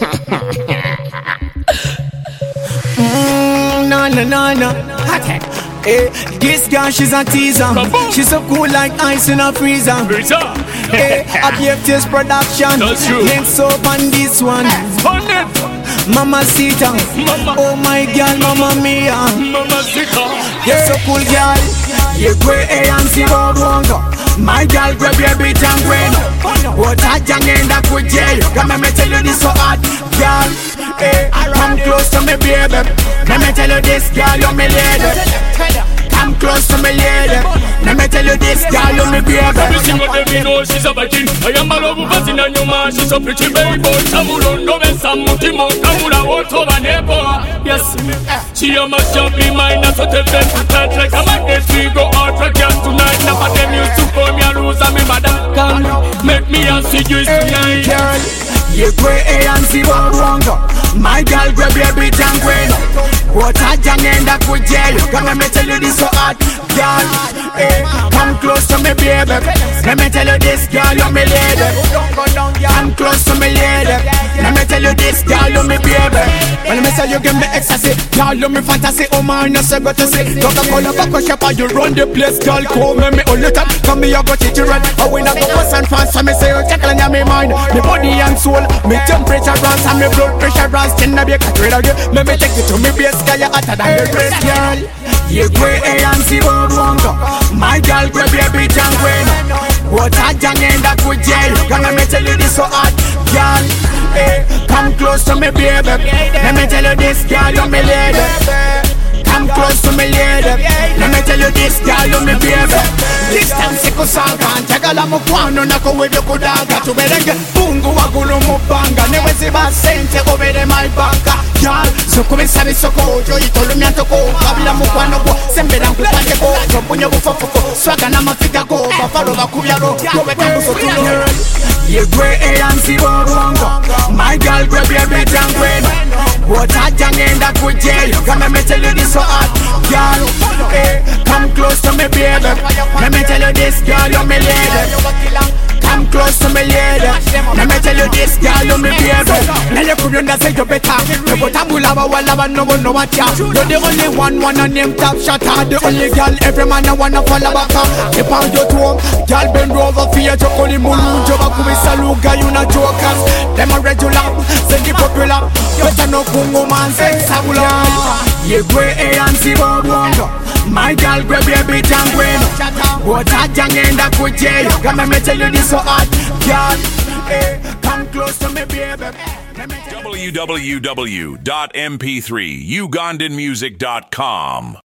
No. Hey, this girl, she's a teaser. She's so cool like ice in a freezer. Hey, Objectives Production. That's true. Next up on this one. Mama Sita. Oh my girl, Mama Mia. Mama Sita. You're so cool, girl. You great and see what wrong. My girl, grab your beat and grin. What I can end up with jail. Come and me tell you this so hot, girl. Hey, come close to me, baby. Let me tell you this, girl, you're my lady. Come close to me, lady. Let me tell you this, girl, you're my baby. Every single day we know she's a virgin. I am a love buzzing on your man. She's a pretty baby. Tamurondo besa mutimo. Tamura woto banepo. Yes, she a must jump in mine. That's what they bend to touch like a magnet. We go out for girls tonight. Now for them used to call me a loser. Me mother can make me a see you tonight. Girl, you great and see what wrong. My girl, grab your beat and grin. What I can end up with jail. Come and me tell you this so hot, girl. Hey, come close to me, baby. Let me tell you this, girl, you're my lady. Come close to me, lady. Let me tell you this, girl, you're my baby. When me say you give me ecstasy, girl, you're my fantasy. Oh man, you say got to say. Coca-Cola, back a shop, you run the place, girl. Call me all the time. Come me, I go teach you right. I win a go pass and fast. So me say you check on your mind, me body and soul, me temperature runs and me blood pressure runs. Can I be a cat rid of you? Let me take you to me base. Cause you're hotter than the rest, girl. You great and see what wrong. My girl, grab your beat and grin. What I can end up with jail. Gonna me tell you this so hot, girl. Hey, come close to me, baby. Let me tell you this, girl, you're my lady. Come close to me, lady. Let me tell you this, girl, you're my baby. This time siku sanga Chagala mukwano nako webyo kudaga Tuberenge bungu wagulu mubanga Newe ziba sente obere my banka Y'all, soko besari soko Joyi tolu miantoko Kabila mukwano go Sembera nkupande go Jompunyo bufofofo Swaga na mafika go Bafalo bakubyaro Yowe kambuso tuno You great and see what wrong. My girl, grab your beat and grin. What I can end up with jail. Come and me tell you this so hot, girl. Hey, come close to me, baby. Let me tell you this, girl, you're my lady. Come close to me, lady. Let me tell you this, girl, you're my baby. Now you could understand you better. You put a bulaba, walaba, no one know what ya. You're the only one name top shotter. The only girl, every man I wanna follow back. Keep on your toe, girl, bend over for your chokoli mulu. Joba kubi saluga, you na jokers. Them a regular, send the popular. Better no kungo man, say sabula. You great and see what wrong. My girl, grab your beat and grin. What I can end up with jail. Come me tell you this so hot, girl. Hey, come close to me, baby. www.mp3ugandanmusic.com